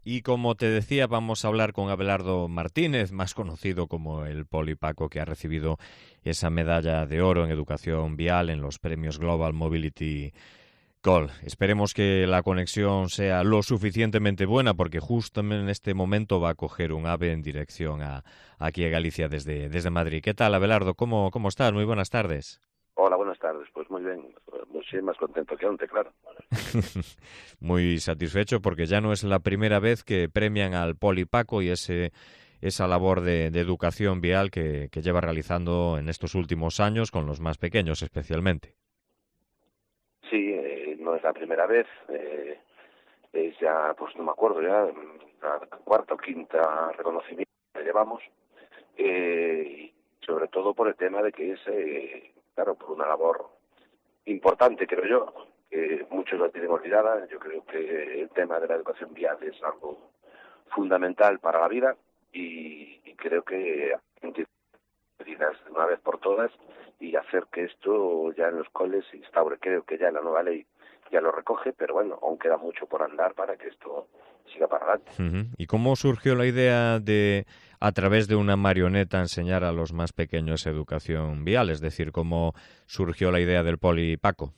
Y como te decía, vamos a hablar con Abelardo Martínez, más conocido como el Poli Paco, que ha recibido esa medalla de oro en educación vial en los premios Global Mobility Call. Esperemos que la conexión sea lo suficientemente buena, porque justo en este momento va a coger un AVE en dirección aquí a Galicia desde Madrid. ¿Qué tal, Abelardo? ¿Cómo estás? Muy buenas tardes. Hola, buenas tardes. Pues muy bien, sí, más contento que antes, claro. Muy satisfecho porque ya no es la primera vez que premian al Poli Paco y esa labor de educación vial que lleva realizando en estos últimos años con los más pequeños especialmente. Sí, no es la primera vez, es ya, pues no me acuerdo ya, la cuarta o quinta reconocimiento que llevamos, y sobre todo por el tema de que es, claro, por una labor importante, creo yo, que muchos la tienen olvidada. Yo creo que el tema de la educación vial es algo fundamental para la vida y creo que medidas de una vez por todas y hacer que esto ya en los coles se instaure. Creo que ya la nueva ley ya lo recoge, pero bueno, aún queda mucho por andar para que esto siga para adelante. Ujú. ¿Y cómo surgió la idea de, a través de una marioneta, enseñar a los más pequeños educación vial? Es decir, ¿cómo surgió la idea del Poli Paco?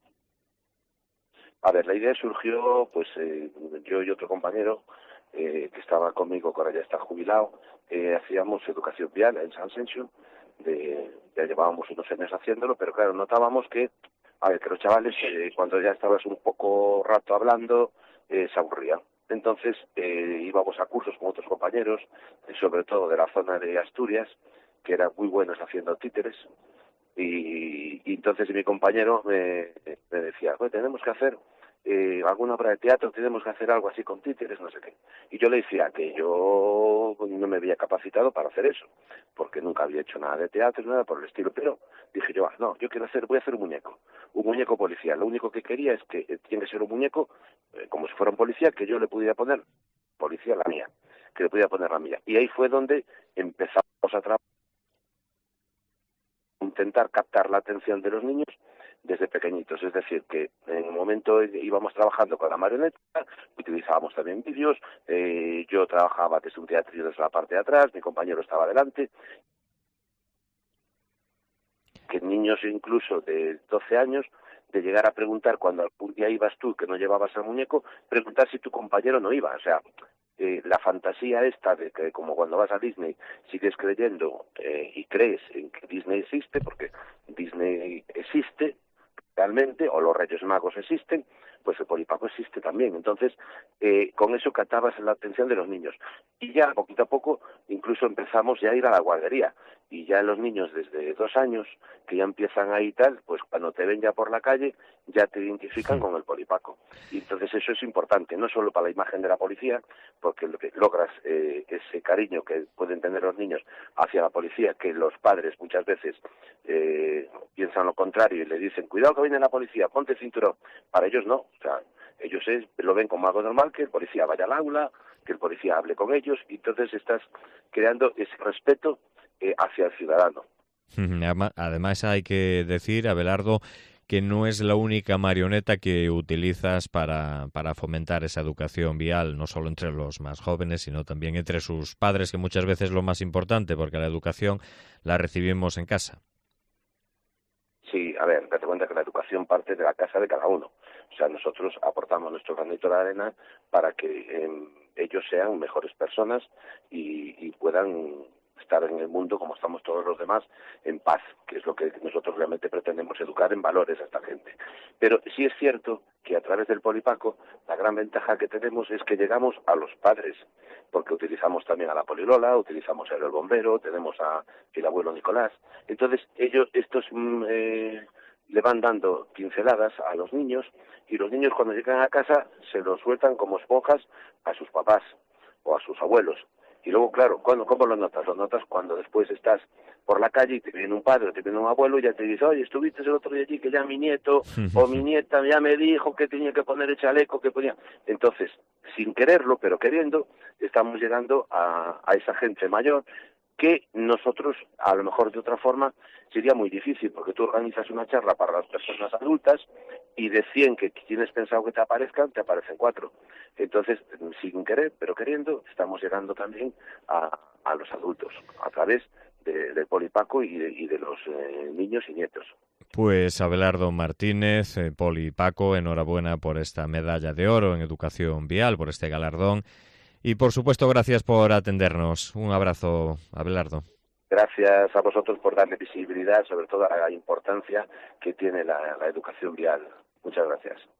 A ver, la idea surgió, pues yo y otro compañero que estaba conmigo, que ahora ya está jubilado, hacíamos educación vial en San Asensio, ya llevábamos unos años haciéndolo, pero claro, notábamos que, a ver, que los chavales, cuando ya estabas un poco rato hablando, se aburrían. Entonces íbamos a cursos con otros compañeros, sobre todo de la zona de Asturias, que eran muy buenos haciendo títeres, y entonces mi compañero me decía, "Oye, tenemos que hacer alguna obra de teatro, tenemos que hacer algo así con títeres, no sé qué". Y yo le decía que yo no me había capacitado para hacer eso, porque nunca había hecho nada de teatro, nada por el estilo, pero dije yo, no, voy a hacer un muñeco policía. Lo único que quería es que tiene que ser un muñeco, como si fuera un policía, que yo le pudiera poner policía la mía, que le pudiera poner la mía. Y ahí fue donde empezamos a trabajar, intentar captar la atención de los niños desde pequeñitos, es decir, que en un momento íbamos trabajando con la marioneta, utilizábamos también vídeos, yo trabajaba desde un teatrillo desde la parte de atrás, mi compañero estaba delante, que niños incluso de 12 años, de llegar a preguntar cuando algún día ibas tú que no llevabas al muñeco, preguntar si tu compañero no iba, o sea, la fantasía esta de que como cuando vas a Disney sigues creyendo y crees en que Disney existe, porque Disney existe realmente, o los Reyes Magos existen, pues el Polipaco existe también. Entonces, con eso captabas la atención de los niños. Y ya, poquito a poco, incluso empezamos ya a ir a la guardería. Y ya los niños desde 2 años, que ya empiezan ahí y tal, pues cuando te ven ya por la calle, ya te identifican con el Polipaco. Y entonces eso es importante, no solo para la imagen de la policía, porque lo que logras ese cariño que pueden tener los niños hacia la policía, que los padres muchas veces piensan lo contrario y le dicen, cuidado que viene la policía, ponte cinturón. Para ellos no, o sea, ellos lo ven como algo normal, que el policía vaya al aula, que el policía hable con ellos, y entonces estás creando ese respeto hacia el ciudadano. Además hay que decir, Abelardo, que no es la única marioneta que utilizas para fomentar esa educación vial, no solo entre los más jóvenes, sino también entre sus padres, que muchas veces es lo más importante, porque la educación la recibimos en casa. Sí, a ver, date cuenta que la educación parte de la casa de cada uno. O sea, nosotros aportamos nuestro granito de arena para que ellos sean mejores personas y puedan estar en el mundo como estamos todos los demás, en paz, que es lo que nosotros realmente pretendemos, educar en valores a esta gente. Pero sí es cierto que a través del Polipaco la gran ventaja que tenemos es que llegamos a los padres, porque utilizamos también a la Polilola, utilizamos el bombero, tenemos a el abuelo Nicolás. Entonces estos le van dando pinceladas a los niños y los niños cuando llegan a casa se los sueltan como esponjas a sus papás o a sus abuelos. Y luego, claro, ¿cómo lo notas? Lo notas cuando después estás por la calle y te viene un padre o te viene un abuelo y ya te dice, oye, estuviste el otro día allí que ya mi nieto o mi nieta ya me dijo que tenía que poner el chaleco, que ponía. Entonces, sin quererlo, pero queriendo, estamos llegando a esa gente mayor que nosotros, a lo mejor de otra forma, sería muy difícil, porque tú organizas una charla para las personas adultas y de 100 que tienes pensado que te aparezcan, te aparecen 4. Entonces, sin querer, pero queriendo, estamos llegando también a los adultos, a través del Polipaco y de los niños y nietos. Pues Abelardo Martínez, Poli Paco, enhorabuena por esta medalla de oro en educación vial, por este galardón. Y por supuesto, gracias por atendernos. Un abrazo, Abelardo. Gracias a vosotros por darle visibilidad, sobre todo a la importancia que tiene la educación vial. Muchas gracias.